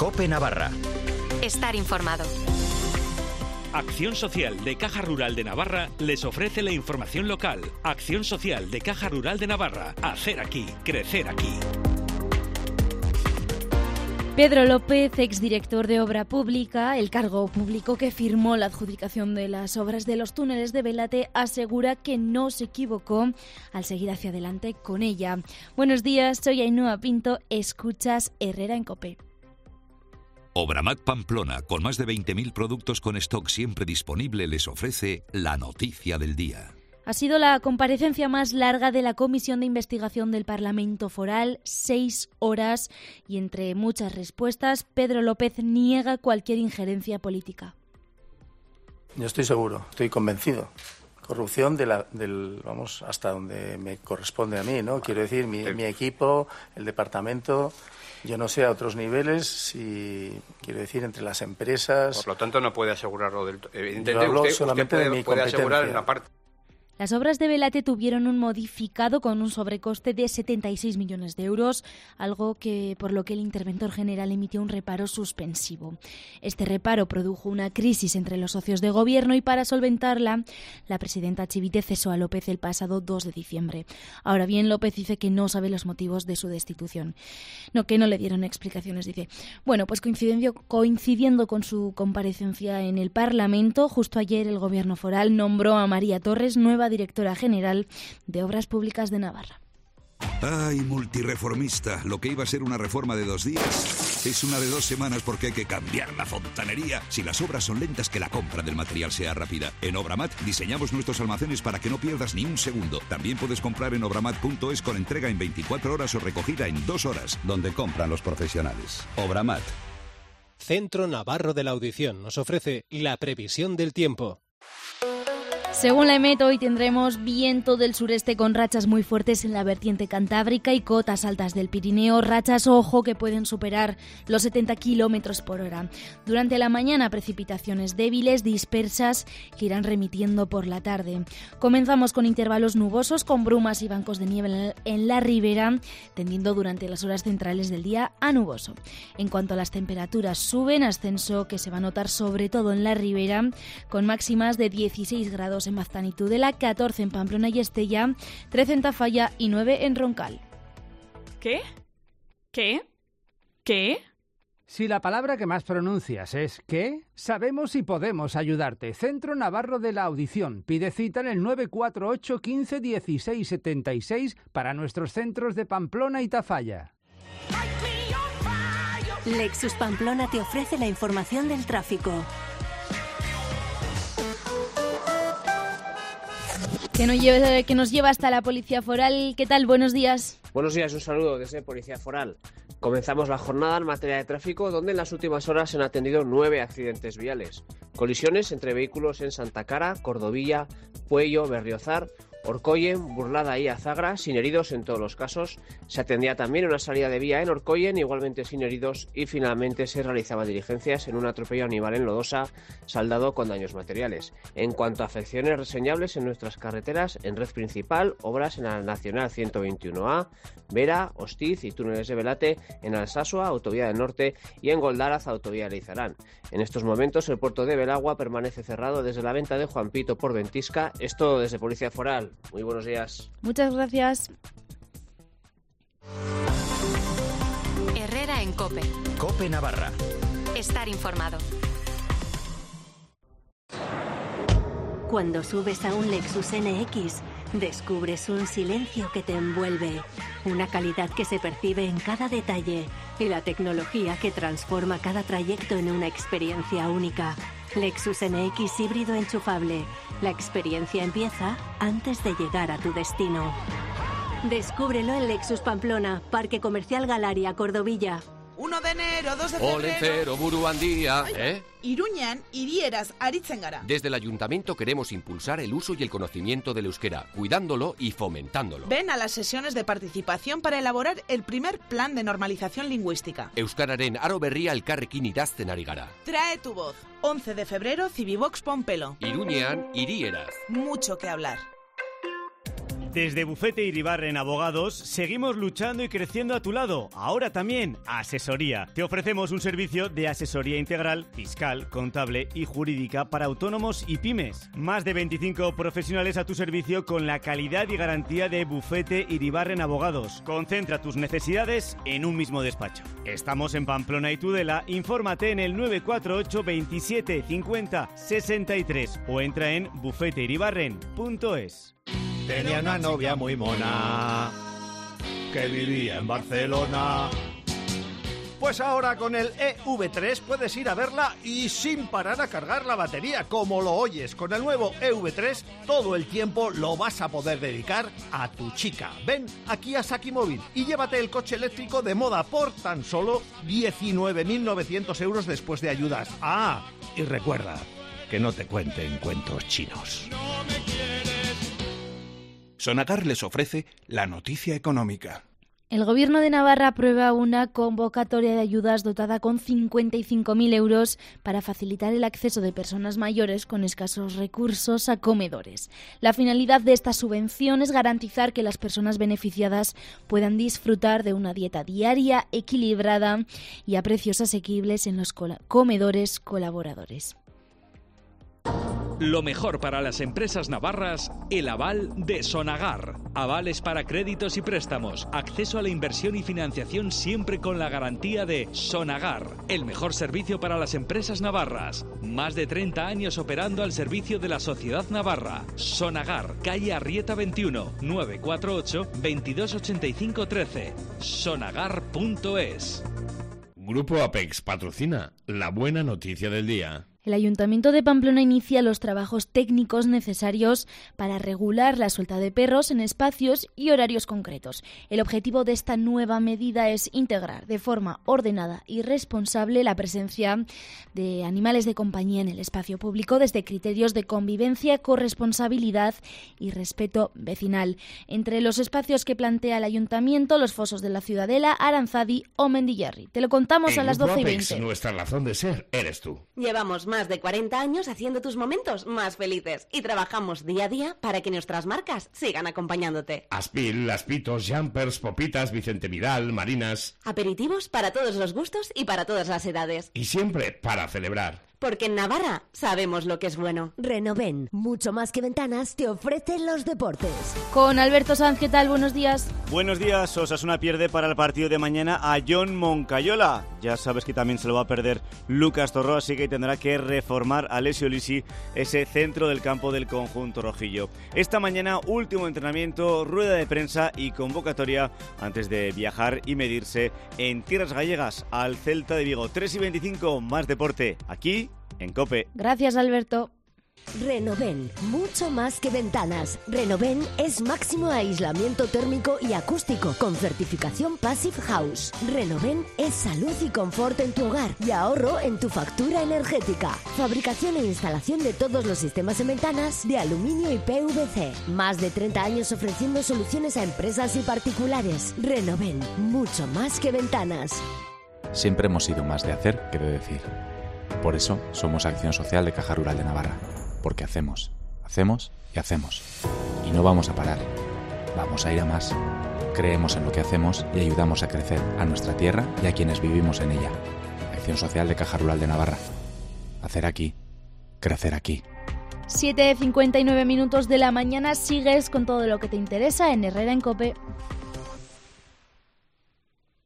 COPE Navarra. Estar informado. Acción Social de Caja Rural de Navarra les ofrece la información local. Acción Social de Caja Rural de Navarra. Hacer aquí, crecer aquí. Pedro López, exdirector de Obra Pública, el cargo público que firmó la adjudicación de las obras de los túneles de Belate, asegura que no se equivocó al seguir hacia adelante con ella. Buenos días, soy Ainhoa Pinto, escuchas Herrera en COPE. Obramat Pamplona, con más de 20.000 productos con stock siempre disponible, les ofrece la noticia del día. Ha sido la comparecencia más larga de la Comisión de Investigación del Parlamento Foral, 6 horas, y entre muchas respuestas, Pedro López niega cualquier injerencia política. Yo estoy seguro, estoy convencido. Corrupción vamos, hasta donde me corresponde a mí, ¿no? Quiero decir, mi equipo, el departamento. Yo no sé a otros niveles, si quiero decir, entre las empresas. Por lo tanto, no puede asegurarlo del todo. Yo hablo solamente de mi puede asegurar competencia. en una parte. Las obras de Belate tuvieron un modificado con un sobrecoste de 76 millones de euros, algo que por lo que el interventor general emitió un reparo suspensivo. Este reparo produjo una crisis entre los socios de gobierno y para solventarla, la presidenta Chivite cesó a López el pasado 2 de diciembre. Ahora bien, López dice que no sabe los motivos de su destitución. No, que no le dieron explicaciones, dice. Bueno, pues coincidiendo con su comparecencia en el Parlamento, justo ayer el gobierno foral nombró a María Torres nueva directora general de Obras Públicas de Navarra. Ay, multireformista, lo que iba a ser una reforma de 2 días es una de 2 semanas porque hay que cambiar la fontanería. Si las obras son lentas, que la compra del material sea rápida. En Obramat diseñamos nuestros almacenes para que no pierdas ni un segundo. También puedes comprar en obramat.es con entrega en 24 horas o recogida en 2 horas, donde compran los profesionales. Obramat. Centro Navarro de la Audición nos ofrece la previsión del tiempo. Según la EMET, hoy tendremos viento del sureste con rachas muy fuertes en la vertiente cantábrica y cotas altas del Pirineo, rachas, ojo, que pueden superar los 70 kilómetros por hora. Durante la mañana, precipitaciones débiles, dispersas, que irán remitiendo por la tarde. Comenzamos con intervalos nubosos, con brumas y bancos de nieve en la ribera, tendiendo durante las horas centrales del día a nuboso. En cuanto a las temperaturas, suben, ascenso que se va a notar sobre todo en la ribera, con máximas de 16 grados en Maztán y Tudela, 14 en Pamplona y Estella, 13 en Tafalla y 9 en Roncal. ¿Qué? ¿Qué? ¿Qué? Si la palabra que más pronuncias es ¿qué?, sabemos y podemos ayudarte. Centro Navarro de la Audición. Pide cita en el 948 15 16 76 para nuestros centros de Pamplona y Tafalla. Lexus Pamplona te ofrece la información del tráfico. Que nos lleva hasta la Policía Foral. ¿Qué tal? Buenos días. Buenos días, un saludo desde Policía Foral. Comenzamos la jornada en materia de tráfico, donde en las últimas horas se han atendido 9 accidentes viales. Colisiones entre vehículos en Santa Cara, Cordovilla, Puello, Berriozar, Orcoyen, Burlada y Azagra, sin heridos en todos los casos. Se atendía también una salida de vía en Orcoyen, igualmente sin heridos, y finalmente se realizaban diligencias en un atropello animal en Lodosa, saldado con daños materiales. En cuanto a afecciones reseñables en nuestras carreteras, en red principal, obras en la Nacional 121A, Vera, Hostiz y túneles de Belate, en Alsasua, Autovía del Norte, y en Goldaraz, Autovía de Leizarán. En estos momentos el puerto de Belagua permanece cerrado desde la venta de Juan Pito por Ventisca. Esto desde Policía Foral. Muy buenos días. Muchas gracias. Herrera en COPE. COPE Navarra. Estar informado. Cuando subes a un Lexus NX, descubres un silencio que te envuelve, una calidad que se percibe en cada detalle y la tecnología que transforma cada trayecto en una experiencia única. Lexus NX híbrido enchufable. La experiencia empieza antes de llegar a tu destino. Descúbrelo en Lexus Pamplona, Parque Comercial Galaria, Cordovilla. 1 de enero, 2 de febrero... Olentzero, buru handia, Iruñan, hirieraz aritzen gara. Desde el ayuntamiento queremos impulsar el uso y el conocimiento del euskera, cuidándolo y fomentándolo. Ven a las sesiones de participación para elaborar el primer plan de normalización lingüística. Euskararen aro berria elkarrekin idazten ari gara. Trae tu voz. 11 de febrero, Cibivox Pompelo. Iruñean, hirieraz. Mucho que hablar. Desde Bufete Iribarren Abogados seguimos luchando y creciendo a tu lado. Ahora también asesoría. Te ofrecemos un servicio de asesoría integral, fiscal, contable y jurídica para autónomos y pymes. Más de 25 profesionales a tu servicio con la calidad y garantía de Bufete Iribarren Abogados. Concentra tus necesidades en un mismo despacho. Estamos en Pamplona y Tudela. Infórmate en el 948 27 50 63 o entra en bufeteiribarren.es. Tenía una novia muy mona que vivía en Barcelona. Pues ahora con el EV3 puedes ir a verla y sin parar a cargar la batería, como lo oyes. Con el nuevo EV3 todo el tiempo lo vas a poder dedicar a tu chica. Ven aquí a Saki Móvil y llévate el coche eléctrico de moda por tan solo 19.900 euros después de ayudas. Ah, y recuerda que no te cuenten cuentos chinos. Sonagar les ofrece la noticia económica. El Gobierno de Navarra aprueba una convocatoria de ayudas dotada con 55.000 euros para facilitar el acceso de personas mayores con escasos recursos a comedores. La finalidad de esta subvención es garantizar que las personas beneficiadas puedan disfrutar de una dieta diaria equilibrada y a precios asequibles en los comedores colaboradores. Lo mejor para las empresas navarras, el aval de Sonagar. Avales para créditos y préstamos, acceso a la inversión y financiación siempre con la garantía de Sonagar. El mejor servicio para las empresas navarras. Más de 30 años operando al servicio de la sociedad navarra. Sonagar, calle Arrieta 21, 948 2285 13. Sonagar.es. Grupo Apex patrocina la buena noticia del día. El Ayuntamiento de Pamplona inicia los trabajos técnicos necesarios para regular la suelta de perros en espacios y horarios concretos. El objetivo de esta nueva medida es integrar de forma ordenada y responsable la presencia de animales de compañía en el espacio público desde criterios de convivencia, corresponsabilidad y respeto vecinal. Entre los espacios que plantea el Ayuntamiento, los fosos de la Ciudadela, Aranzadi o Mendillarri. Te lo contamos a las 12:20. Nuestra razón de ser eres tú. Llevamos más de 40 años haciendo tus momentos más felices y trabajamos día a día para que nuestras marcas sigan acompañándote. Aspil, Laspitos, Jumpers, Popitas, Vicente Vidal, Marinas. Aperitivos para todos los gustos y para todas las edades. Y siempre para celebrar. Porque en Navarra sabemos lo que es bueno. Renoven, mucho más que ventanas, te ofrecen los deportes. Con Alberto Sanz, ¿qué tal? Buenos días. Buenos días. Osasuna pierde para el partido de mañana a John Moncayola. Ya sabes que también se lo va a perder Lucas Torró, así que tendrá que reformar a Alessio Lisi ese centro del campo del conjunto rojillo. Esta mañana, último entrenamiento, rueda de prensa y convocatoria antes de viajar y medirse en tierras gallegas al Celta de Vigo. 3:25, más deporte aquí en COPE. Gracias, Alberto. Renoven, mucho más que ventanas. Renoven es máximo aislamiento térmico y acústico con certificación Passive House. Renoven es salud y confort en tu hogar y ahorro en tu factura energética. Fabricación e instalación de todos los sistemas en ventanas de aluminio y PVC. Más de 30 años ofreciendo soluciones a empresas y particulares. Renoven, mucho más que ventanas. Siempre hemos sido más de hacer que de decir. Por eso somos Acción Social de Caja Rural de Navarra. Porque hacemos, hacemos y hacemos. Y no vamos a parar. Vamos a ir a más. Creemos en lo que hacemos y ayudamos a crecer a nuestra tierra y a quienes vivimos en ella. Acción Social de Caja Rural de Navarra. Hacer aquí, crecer aquí. 7:59 de la mañana, sigues con todo lo que te interesa en Herrera en COPE.